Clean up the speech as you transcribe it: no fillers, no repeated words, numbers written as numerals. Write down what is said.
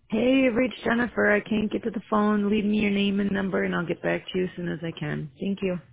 Hey, you've reached Jennifer. I can't get to the phone. Leave me your name and number, and I'll get back to you as soon as I can. Thank you.